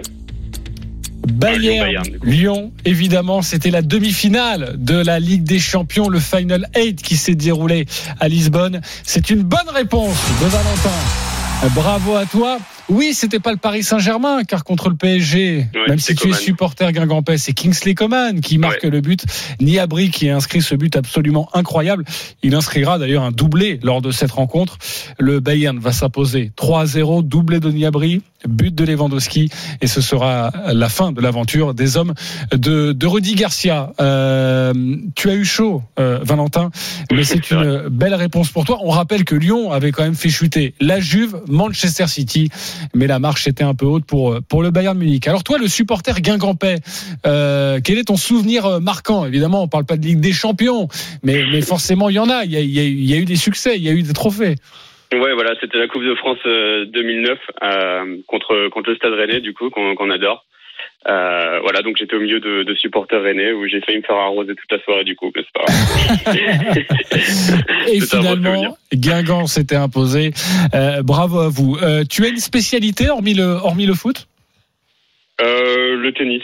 Bayern, Lyon, Bayern, du coup. Lyon, évidemment, c'était la demi-finale de la Ligue des Champions, le Final eight qui s'est déroulé à Lisbonne. C'est une bonne réponse de Valentin. Bravo à toi. Oui, c'était pas le Paris Saint-Germain, car contre le P S G, Ouais, même si tu Coman. es supporter guingampais, c'est Kingsley Coman qui marque Ouais. le but. Niabri qui a inscrit ce but absolument incroyable. Il inscrira d'ailleurs un doublé lors de cette rencontre. Le Bayern va s'imposer trois à zéro, doublé de Niabri, but de Lewandowski, et ce sera la fin de l'aventure des hommes de, de Rudy Garcia. Euh, tu as eu chaud, euh, Valentin, mais c'est C'est une belle réponse pour toi. On rappelle que Lyon avait quand même fait chuter la Juve, Manchester City, mais la marche était un peu haute pour, pour le Bayern Munich. Alors toi, le supporter guingampais, euh, quel est ton souvenir marquant? Évidemment, on parle pas de Ligue des Champions, mais, mais forcément, il y en a. Il y a, il y a, il y a eu des succès, il y a eu des trophées. Ouais, voilà, c'était la Coupe de France euh, deux mille neuf euh, contre contre le Stade Rennais, du coup, qu'on, qu'on adore. Euh, voilà, donc j'étais au milieu de, de supporters rennais où j'ai failli me faire arroser toute la soirée, du coup, mais c'est pas grave. Et C'est un bon souvenir. finalement, Guingamp s'était imposé. Euh, bravo à vous. Euh, tu as une spécialité hormis le, hormis le foot? Euh, le tennis.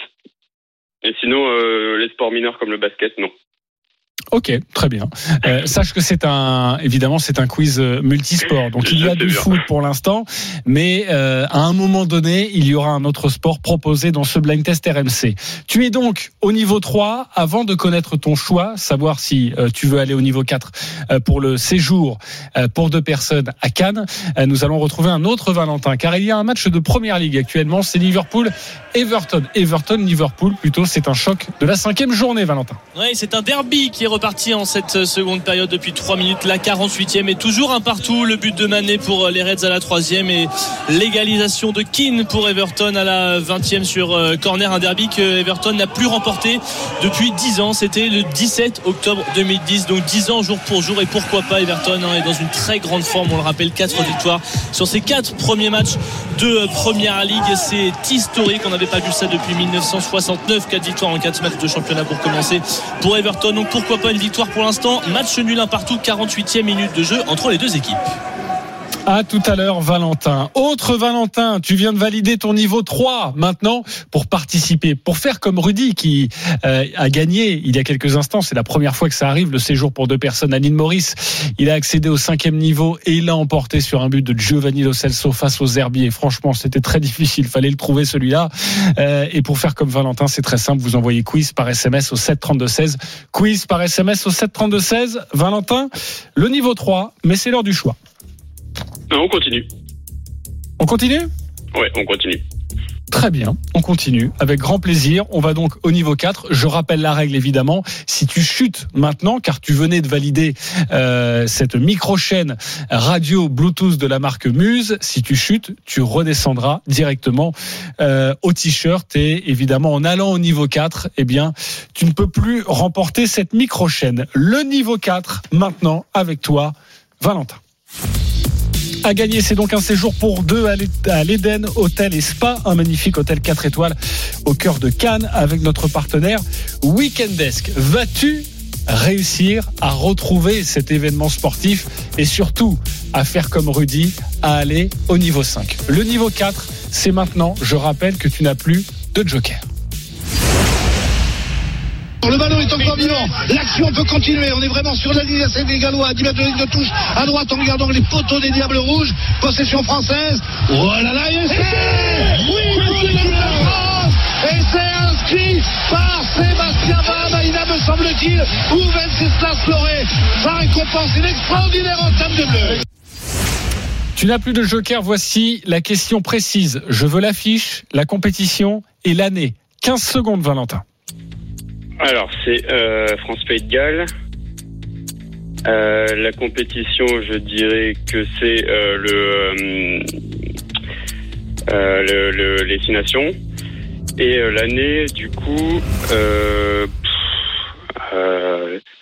Et sinon, euh, les sports mineurs comme le basket, non. Ok, très bien. Euh, sache que c'est un, évidemment, c'est un quiz euh, multisport. Donc il y a Je sais du bien. foot pour l'instant, mais euh, à un moment donné, il y aura un autre sport proposé dans ce blind test R M C. Tu es donc au niveau trois. Avant de connaître ton choix, savoir si euh, tu veux aller au niveau quatre euh, pour le séjour euh, pour deux personnes à Cannes, euh, nous allons retrouver un autre Valentin, car il y a un match de Première Ligue actuellement. C'est Liverpool-Everton. Everton-Liverpool, plutôt, c'est un choc de la cinquième journée, Valentin. Oui, c'est un derby qui est reparti en cette seconde période depuis trois minutes, la quarante-huitième, et toujours un partout. Le but de Mané pour les Reds à la troisième et l'égalisation de Keane pour Everton à la vingtième sur corner. Un derby que Everton n'a plus remporté depuis dix ans. C'était le dix-sept octobre deux mille dix, donc dix ans jour pour jour. Et pourquoi pas, Everton hein, est dans une très grande forme. On le rappelle, quatre victoires sur ses quatre premiers matchs de Première Ligue. C'est historique, on n'avait pas vu ça depuis mille neuf cent soixante-neuf. Quatre victoires en quatre matchs de championnat pour commencer pour Everton. Donc pourquoi pas une victoire pour l'instant. Match nul un partout, quarante-huitième minute de jeu entre les deux équipes. À tout à l'heure, Valentin. Autre Valentin, tu viens de valider ton niveau trois maintenant pour participer, pour faire comme Rudy qui euh, a gagné il y a quelques instants. C'est la première fois que ça arrive, le séjour pour deux personnes à l'île Maurice. Il a accédé au cinquième niveau et il l'a emporté sur un but de Giovanni Lo Celso face aux Herbiers. Franchement, c'était très difficile. Fallait le trouver celui-là. Euh, et pour faire comme Valentin, c'est très simple. Vous envoyez quiz par S M S au sept trente-deux seize. Quiz par S M S au sept trente-deux seize. Valentin, le niveau trois, mais c'est l'heure du choix. Non, on continue. On continue ? Ouais, on continue. Très bien, on continue avec grand plaisir. On va donc au niveau quatre. Je rappelle la règle évidemment. Si tu chutes maintenant, car tu venais de valider euh, cette micro-chaîne radio Bluetooth de la marque Muse, si tu chutes, tu redescendras directement euh, au t-shirt. Et évidemment, en allant au niveau quatre, eh bien, tu ne peux plus remporter cette micro-chaîne. Le niveau quatre, maintenant, avec toi, Valentin. À gagner, c'est donc un séjour pour deux à l'Eden Hôtel et Spa, un magnifique hôtel quatre étoiles au cœur de Cannes avec notre partenaire Weekendesk. Vas-tu réussir à retrouver cet événement sportif et surtout à faire comme Rudy, à aller au niveau cinq? Le niveau quatre, c'est maintenant. Je rappelle que tu n'as plus de joker. Le ballon est encore vivant, l'action peut continuer, on est vraiment sur la ligne assez des Gallois, à dix mètres de ligne de touche, à droite en regardant les poteaux des Diables Rouges, possession française, oh là là, et c'est, oui, c'est de la France, et c'est inscrit par Sébastien Brahmaïna, me semble-t-il, ou Venceslas Loré, ça récompense une extraordinaire entame de bleu. Tu n'as plus de joker, voici la question précise, je veux l'affiche, la compétition et l'année. quinze secondes, Valentin. Alors, c'est euh, France-Pays de Galles. Euh, la compétition, je dirais que c'est euh, le, euh, le, le les Six Nations. Et euh, l'année, du coup, euh, euh,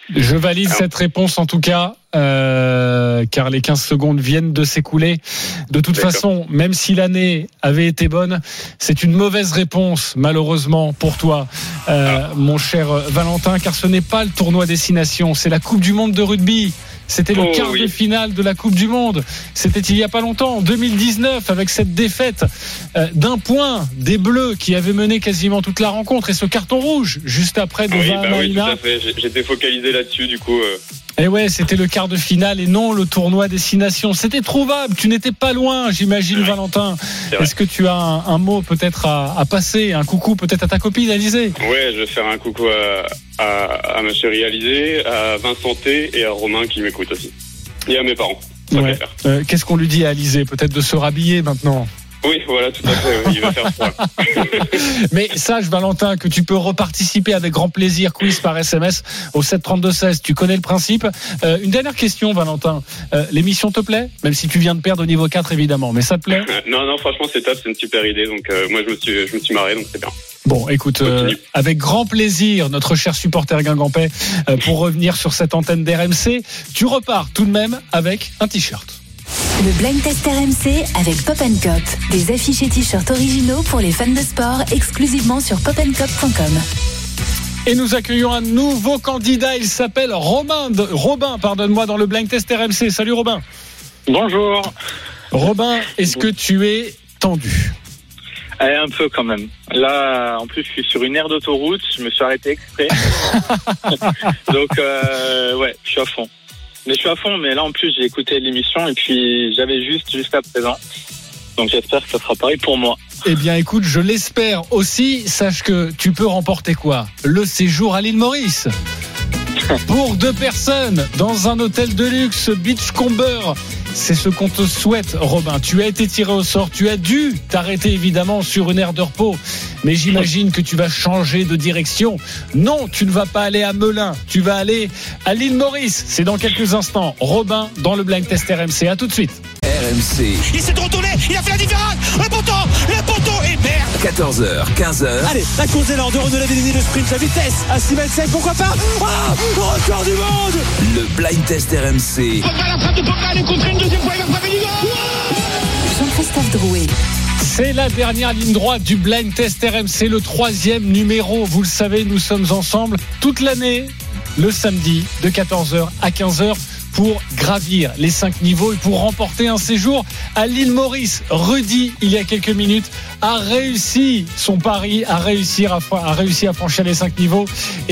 Je valide cette réponse en tout cas, euh, car les quinze secondes viennent de s'écouler. De toute D'accord. façon, même si l'année avait été bonne, c'est une mauvaise réponse, malheureusement, pour toi, euh, ah. mon cher Valentin, car ce n'est pas le tournoi Destination, c'est la Coupe du Monde de rugby. C'était le oh, quart oui. de finale de la Coupe du Monde. C'était il y a pas longtemps, en deux mille dix-neuf, avec cette défaite euh, d'un point des Bleus qui avaient mené quasiment toute la rencontre et ce carton rouge juste après de oui, Van bah oui, tout Maïna. à fait. J'étais focalisé là-dessus, du coup. Euh... Et ouais, c'était le quart de finale et non le tournoi Destination. C'était trouvable. Tu n'étais pas loin, j'imagine, ouais. Valentin. Est-ce que tu as un, un mot peut-être à, à passer, un coucou peut-être à ta copine, Alizé? Ouais, je vais faire un coucou à, à, à monsieur Réalisé, à Vincent T et à Romain qui m'écoute aussi. Et à mes parents. Ouais. Euh, qu'est-ce qu'on lui dit à Alizé? Peut-être de se rhabiller maintenant. Oui, voilà, tout à fait. Oui, il va faire froid. Mais sache, Valentin, que tu peux reparticiper avec grand plaisir, quiz par S M S au sept trente-deux seize. Tu connais le principe. Euh, une dernière question, Valentin. Euh, l'émission te plaît? Même si tu viens de perdre au niveau quatre, évidemment. Mais ça te plaît? Non, non, franchement, c'est top. C'est une super idée. Donc, euh, moi, je me suis, je me suis marré, donc c'est bien. Bon, écoute, euh, avec grand plaisir, notre cher supporter guingampais, euh, pour revenir sur cette antenne d'R M C, tu repars tout de même avec un t-shirt. Le Blind Test R M C avec Pop and Cop. Des affiches et t-shirts originaux pour les fans de sport exclusivement sur pop and cop point com. Et nous accueillons un nouveau candidat. Il s'appelle Robin, de, Robin, pardonne-moi, dans le Blind Test R M C. Salut Robin. Bonjour. Robin, est-ce que tu es tendu? Eh, un peu quand même. Là, en plus, je suis sur une aire d'autoroute. Je me suis arrêté exprès. Donc, euh, ouais, je suis à fond. Mais je suis à fond, mais là en plus j'ai écouté l'émission et puis j'avais juste jusqu'à présent. Donc j'espère que ça sera pareil pour moi. Eh bien écoute, je l'espère aussi. Sache que tu peux remporter quoi? Le séjour à l'île Maurice. Pour deux personnes dans un hôtel de luxe Beachcomber. C'est ce qu'on te souhaite, Robin. Tu as été tiré au sort. Tu as dû t'arrêter évidemment sur une aire de repos. Mais j'imagine que tu vas changer de direction. Non, tu ne vas pas aller à Melun. Tu vas aller à l'île Maurice. C'est dans quelques instants. Robin dans le Blind Test R M C. À tout de suite. R M C. Il s'est retourné. Il a fait la différence. Le poteau. Le poteau. Et merde. quatorze heures, quinze heures. Allez, la course des Lords de Renaud Lavillenie, le sprint, la vitesse. À six mètres cinq, pourquoi pas? Ah, record du monde. Le Blind Test R M C. Pogba, la frappe de Pogba. Elle est contrée une deuxième fois. Il va frapper du goal. Jean-Christophe Drouet. C'est la dernière ligne droite du Blind Test R M C, le troisième numéro. Vous le savez, nous sommes ensemble toute l'année, le samedi, de quatorze heures à quinze heures, pour gravir les cinq niveaux et pour remporter un séjour à l'île Maurice. Rudy, il y a quelques minutes, a réussi son pari, a réussi à, a réussi à franchir les cinq niveaux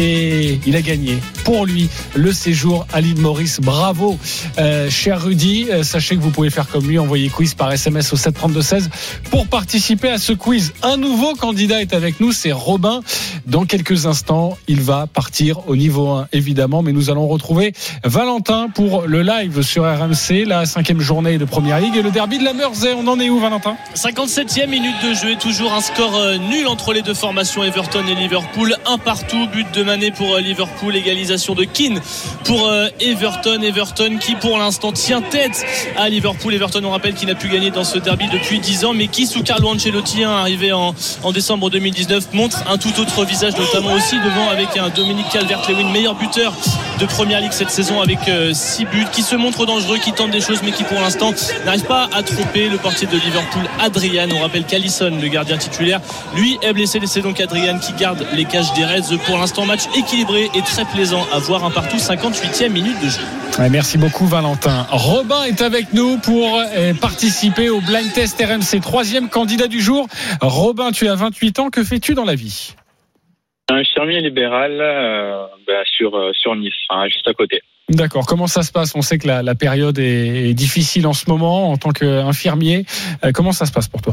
et il a gagné pour lui le séjour à l'île Maurice. Bravo, euh, cher Rudy. Euh, sachez que vous pouvez faire comme lui, envoyer quiz par S M S au sept trente-deux seize pour participer à ce quiz. Un nouveau candidat est avec nous, c'est Robin. Dans quelques instants, il va partir au niveau un, évidemment, mais nous allons retrouver Valentin pour le live sur R M C, la cinquième journée de Première Ligue et le derby de la Mersey. On en est où, Valentin? cinquante-septième minute de jeu, toujours un score euh, nul entre les deux formations, Everton et Liverpool. Un partout, but de Mané pour euh, Liverpool, égalisation de Keane pour euh, Everton. Everton qui pour l'instant tient tête à Liverpool. Everton, on rappelle qu'il n'a plus gagné dans ce derby depuis dix ans, mais qui sous Carlo Ancelotti, hein, arrivé en, en décembre deux mille dix-neuf, montre un tout autre visage, notamment aussi devant avec un Dominique Calvert-Lewin, meilleur buteur de Première Ligue cette saison avec euh, six buts, qui se montre dangereux, qui tente des choses, mais qui pour l'instant n'arrive pas à tromper le portier de Liverpool, Adrian. On rappelle qu'Alisson, le gardien titulaire, lui est blessé. C'est donc Adrian qui garde les cages des Reds. Pour l'instant, match équilibré et très plaisant à voir, un partout, cinquante-huitième minute de jeu. Ouais, merci beaucoup, Valentin. Robin est avec nous pour euh, participer au Blind Test R M C, troisième candidat du jour. Robin, tu as vingt-huit ans, que fais-tu dans la vie? Infirmier libéral euh, bah, sur, euh, sur Nice, enfin, juste à côté. D'accord. Comment ça se passe? On sait que la, la période est, est difficile en ce moment en tant qu'infirmier. Euh, comment ça se passe pour toi?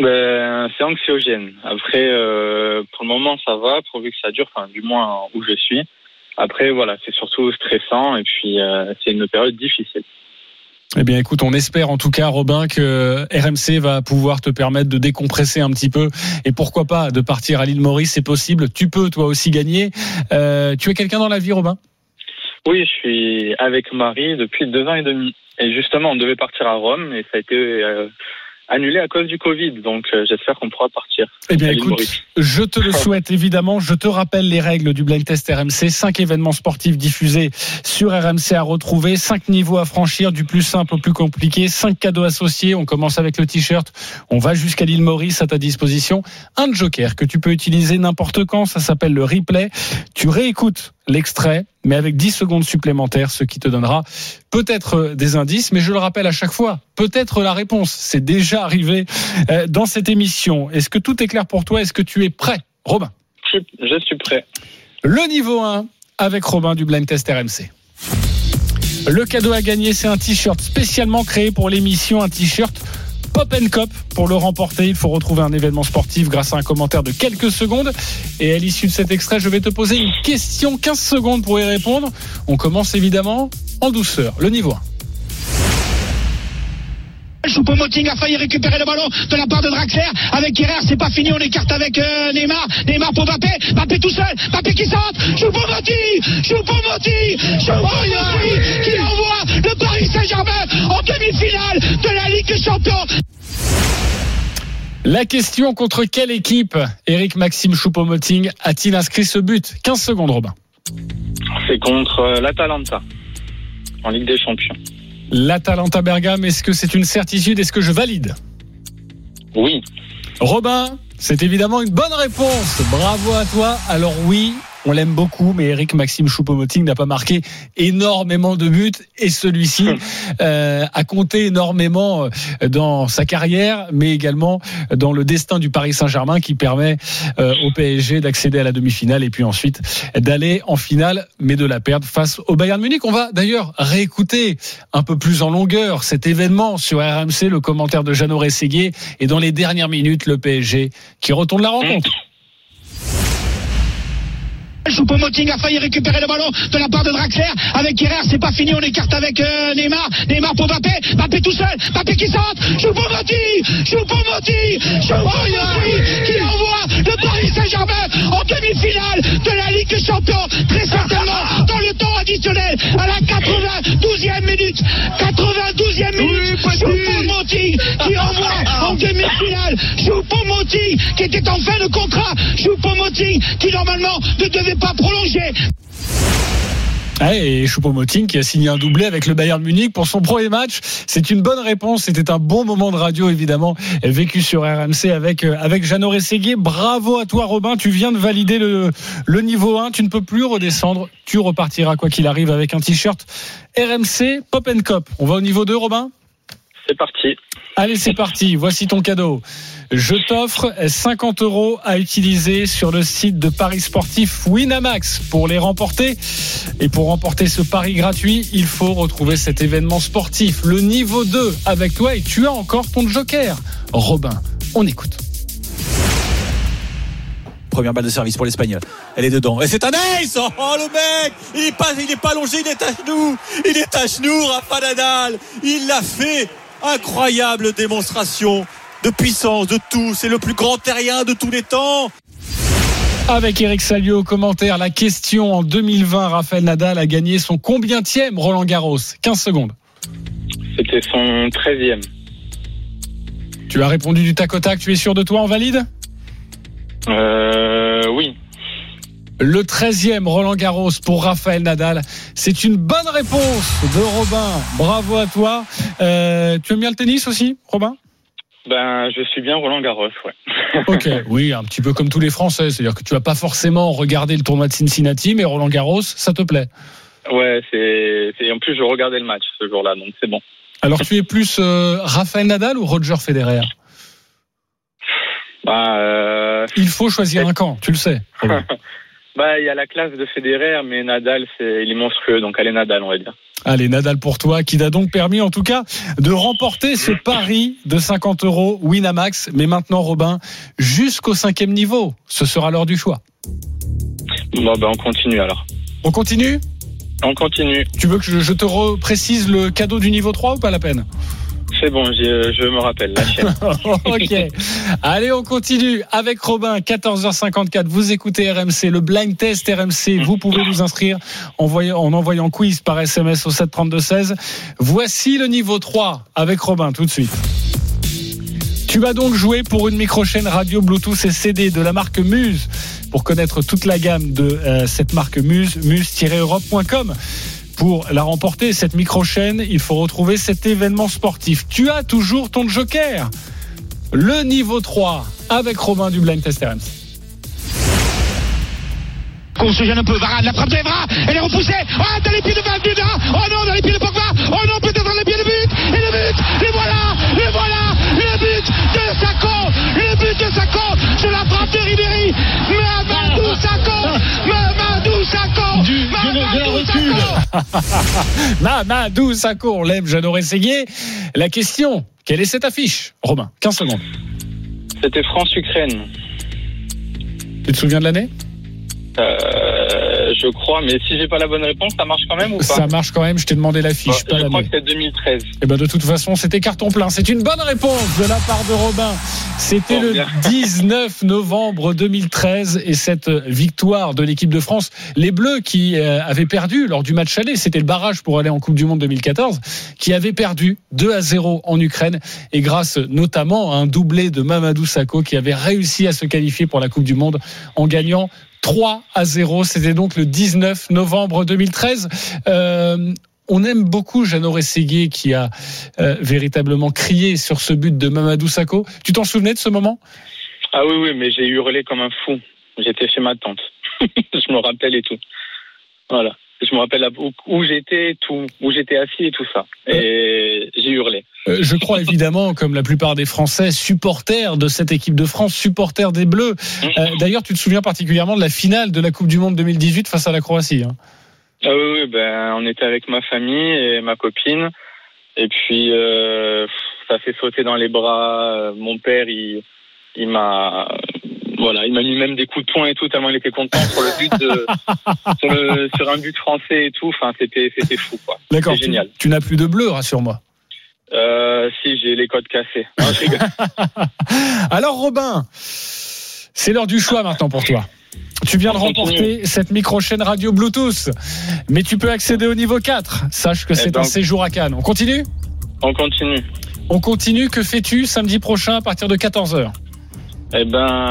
Ben, c'est anxiogène. Après, euh, pour le moment, ça va, pourvu que ça dure, enfin, du moins où je suis. Après, voilà, c'est surtout stressant et puis euh, c'est une période difficile. Eh bien, écoute, on espère en tout cas, Robin, que R M C va pouvoir te permettre de décompresser un petit peu et pourquoi pas de partir à l'île Maurice, c'est possible. Tu peux toi aussi gagner. Euh, tu es quelqu'un dans la vie, Robin? Oui, je suis avec Marie depuis deux ans et demi. Et justement, on devait partir à Rome et ça a été euh, annulé à cause du Covid. Donc, euh, j'espère qu'on pourra partir. Eh bien, écoute, je te le souhaite évidemment. Je te rappelle les règles du Blind Test R M C. Cinq événements sportifs diffusés sur R M C à retrouver. Cinq niveaux à franchir, du plus simple au plus compliqué. Cinq cadeaux associés. On commence avec le t-shirt. On va jusqu'à l'île Maurice à ta disposition. Un joker que tu peux utiliser n'importe quand. Ça s'appelle le replay. Tu réécoutes l'extrait, mais avec dix secondes supplémentaires, ce qui te donnera peut-être des indices, mais je le rappelle à chaque fois, peut-être la réponse. C'est déjà arrivé dans cette émission. Est-ce que tout est clair pour toi? Est-ce que tu es prêt, Robin? Je, je suis prêt. Le niveau un avec Robin du Blind Test R M C. Le cadeau à gagner, c'est un t-shirt spécialement créé pour l'émission, un t-shirt Pop and Cop. Pour le remporter, il faut retrouver un événement sportif grâce à un commentaire de quelques secondes. Et à l'issue de cet extrait, je vais te poser une question, quinze secondes pour y répondre. On commence évidemment en douceur. Le niveau un. Choupo-Moting a failli récupérer le ballon de la part de Draxler avec Kerrer, c'est pas fini, on écarte avec euh, Neymar, Neymar pour Mbappé, Mbappé tout seul, Mbappé qui centre, Choupo-Moting, Choupo-Moting, Choupo-Moting qui envoie le Paris Saint-Germain en demi-finale de la Ligue des Champions. La question, contre quelle équipe Éric Maxime Choupo-Moting a-t-il inscrit ce but? quinze secondes, Robin. C'est contre l'Atalanta en Ligue des Champions. L'Atalanta Bergame, est-ce que c'est une certitude? Est-ce que je valide? Oui. Robin, c'est évidemment une bonne réponse. Bravo à toi. Alors oui, on l'aime beaucoup, mais Éric Maxime Choupo-Moting n'a pas marqué énormément de buts et celui-ci euh, a compté énormément dans sa carrière, mais également dans le destin du Paris Saint-Germain qui permet euh, au P S G d'accéder à la demi-finale et puis ensuite d'aller en finale, mais de la perdre face au Bayern Munich. On va d'ailleurs réécouter un peu plus en longueur cet événement sur R M C, le commentaire de Jeannot Rességuier, et dans les dernières minutes, le P S G qui retourne la rencontre. Choupo-Moting a failli récupérer le ballon de la part de Draxler avec Kerrer, c'est pas fini, on écarte avec euh, Neymar, Neymar pour Mbappé, Mbappé tout seul, Mbappé qui centre, Choupo-Moting, Choupo-Moting, Choupo-Moting qui envoie le Paris Saint-Germain en demi-finale de la Ligue des Champions, très certainement dans le temps additionnel à la quatre-vingt-douzième minute, quatre-vingt-douzième minute, Choupo-Moting qui envoie en demi-finale, Choupo-Moting qui était en fin de contrat, Choupo-Moting qui normalement ne devait pas prolonger. Ah, et Choupo-Moting qui a signé un doublé avec le Bayern Munich pour son premier match. C'est une bonne réponse. C'était un bon moment de radio, évidemment, vécu sur R M C avec, avec Jeannot Rességuier. Bravo à toi, Robin. Tu viens de valider le, le niveau un. Tu ne peux plus redescendre. Tu repartiras, quoi qu'il arrive, avec un t-shirt R M C Pop and Cop. On va au niveau deux, Robin? C'est parti. Allez, c'est parti. Voici ton cadeau. Je t'offre cinquante euros à utiliser sur le site de paris sportif Winamax pour les remporter. Et pour remporter ce pari gratuit, il faut retrouver cet événement sportif, le niveau deux, avec toi. Et tu as encore ton joker. Robin, on écoute. Première balle de service pour l'Espagnol. Elle est dedans. Et c'est un ace! Oh, le mec! Il est pas, il est pas allongé, il est à genoux. Il est à genoux, Rafa Nadal. Il l'a fait. Incroyable démonstration de puissance, de tout. C'est le plus grand terrien de tous les temps. Avec Eric Salio au commentaire, la question: en deux mille vingt, Rafael Nadal a gagné son combientième Roland Garros? quinze secondes. C'était son treizième. Tu as répondu du tac au tac. Tu es sûr de toi? On valide? Euh, oui. Le treizième Roland Garros pour Rafael Nadal. C'est une bonne réponse de Robin. Bravo à toi. Euh, tu aimes bien le tennis aussi, Robin? Ben, je suis bien Roland Garros, ouais. Ok, oui, un petit peu comme tous les Français. C'est-à-dire que tu vas pas forcément regarder le tournoi de Cincinnati, mais Roland Garros, ça te plaît? Ouais, c'est, c'est... en plus je regardais le match ce jour-là, donc c'est bon. Alors tu es plus euh, Rafael Nadal ou Roger Federer? Bah, euh... il faut choisir un camp, tu le sais. Bah, il y a la classe de Federer, mais Nadal, c'est, il est monstrueux, donc allez Nadal, on va dire. Allez, Nadal pour toi, qui t'a donc permis en tout cas de remporter ce pari de cinquante euros Winamax. Mais maintenant, Robin, jusqu'au cinquième niveau, ce sera l'heure du choix. Bon, ben, on continue alors. On continue ? On continue. Tu veux que je, je te reprécise le cadeau du niveau trois ou pas la peine ? C'est bon, je, je me rappelle la chaîne. Ok. Allez, on continue avec Robin, quatorze heures cinquante-quatre. Vous écoutez R M C, le blind test R M C. Vous pouvez vous inscrire en envoyant, en envoyant quiz par S M S au sept trente-deux seize. Voici le niveau trois avec Robin tout de suite. Tu vas donc jouer pour une micro-chaîne radio Bluetooth et C D de la marque Muse. Pour connaître toute la gamme de euh, cette marque Muse, muse tiret europe point com. Pour la remporter, cette micro-chaîne, il faut retrouver cet événement sportif. Tu as toujours ton joker. Le niveau trois avec Robin du Blind Test R M C. On se gêne un peu, Varane, la frappe d'Evra, elle est repoussée, ah, dans les pieds de Van Duda, oh non, dans les pieds de Pogba, oh non, peut-être dans les pieds de but, et le but, le voilà, le voilà, le but de Sakho, le but de Sakho, sur la frappe de Ribéry, Mamadou Sakho, Mamadou Sakho, Mamadou Sakho. Mamadou Sakho, on l'aime, Jeannot Séguier. La question, quelle est cette affiche, Romain? quinze secondes. C'était France-Ukraine. Tu te souviens de l'année? Euh, je crois, mais si j'ai pas la bonne réponse, ça marche quand même ou pas? Ça marche quand même, je t'ai demandé la fiche. Bon, pas je la crois mienne. que c'est deux mille treize. Et ben de toute façon, c'était carton plein. C'est une bonne réponse de la part de Robin. C'était Bon, le bien. dix-neuf novembre deux mille treize et cette victoire de l'équipe de France, les Bleus qui euh, avaient perdu lors du match aller, c'était le barrage pour aller en Coupe du Monde deux mille quatorze, qui avaient perdu deux à zéro en Ukraine et grâce notamment à un doublé de Mamadou Sakho qui avait réussi à se qualifier pour la Coupe du Monde en gagnant trois à zéro. C'était donc le dix-neuf novembre deux mille treize. Euh, on aime beaucoup Jeannot Séguier qui a euh, véritablement crié sur ce but de Mamadou Sakho. Tu t'en souvenais de ce moment? Ah oui, oui, mais j'ai hurlé comme un fou. J'étais chez ma tante. Je me rappelle et tout. Voilà. Je me rappelle où, où j'étais, tout, où j'étais assis et tout ça. Et j'ai hurlé. Euh, je crois évidemment, comme la plupart des Français, supporters de cette équipe de France, supporters des Bleus. Euh, d'ailleurs, tu te souviens particulièrement de la finale de la Coupe du Monde deux mille dix-huit face à la Croatie, hein? Ah oui, oui, ben, on était avec ma famille et ma copine. Et puis, euh, ça fait sauter dans les bras. Mon père, il, il m'a... Voilà, il m'a mis même des coups de poing et tout, tellement il était content sur le but de, sur, le, sur un but français et tout. Enfin, c'était, c'était fou, quoi. D'accord. C'était génial. Tu, tu n'as plus de bleu, rassure-moi. Euh, si, j'ai les codes cassés. Non, je rigole. Alors, Robin, c'est l'heure du choix maintenant pour toi. Tu viens de remporter cette micro-chaîne radio Bluetooth, mais tu peux accéder au niveau quatre. Sache que c'est ben, un séjour à Cannes. On continue ? On continue. On continue. Que fais-tu samedi prochain à partir de quatorze heures ? Eh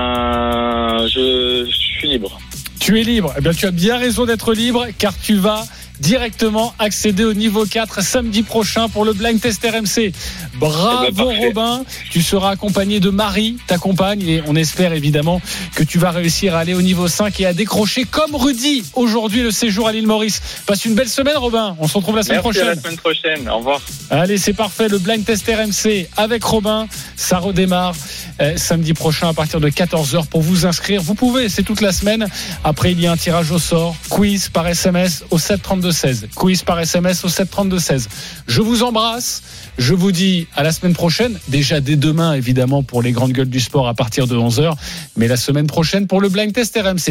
ben, je, je suis libre. Tu es libre. Eh bien, tu as bien raison d'être libre, car tu vas directement accéder au niveau quatre samedi prochain pour le Blind Test R M C. Bravo, eh ben, Robin. Tu seras accompagné de Marie, ta compagne, et on espère évidemment que tu vas réussir à aller au niveau cinq et à décrocher comme Rudy aujourd'hui le séjour à l'île Maurice. Passe une belle semaine, Robin. On se retrouve la semaine Merci, prochaine. à la semaine prochaine. Au revoir. Allez, c'est parfait. Le Blind Test R M C avec Robin, ça redémarre euh, samedi prochain à partir de quatorze heures pour vous inscrire. Vous pouvez, c'est toute la semaine. Après, il y a un tirage au sort, quiz par S M S au sept trente-deux seize. Quiz par S M S au sept trente-deux seize. Je vous embrasse. Je vous dis à la semaine prochaine. Déjà dès demain, évidemment, pour les grandes gueules du sport à partir de onze heures. Mais la semaine prochaine pour le Blind Test R M C.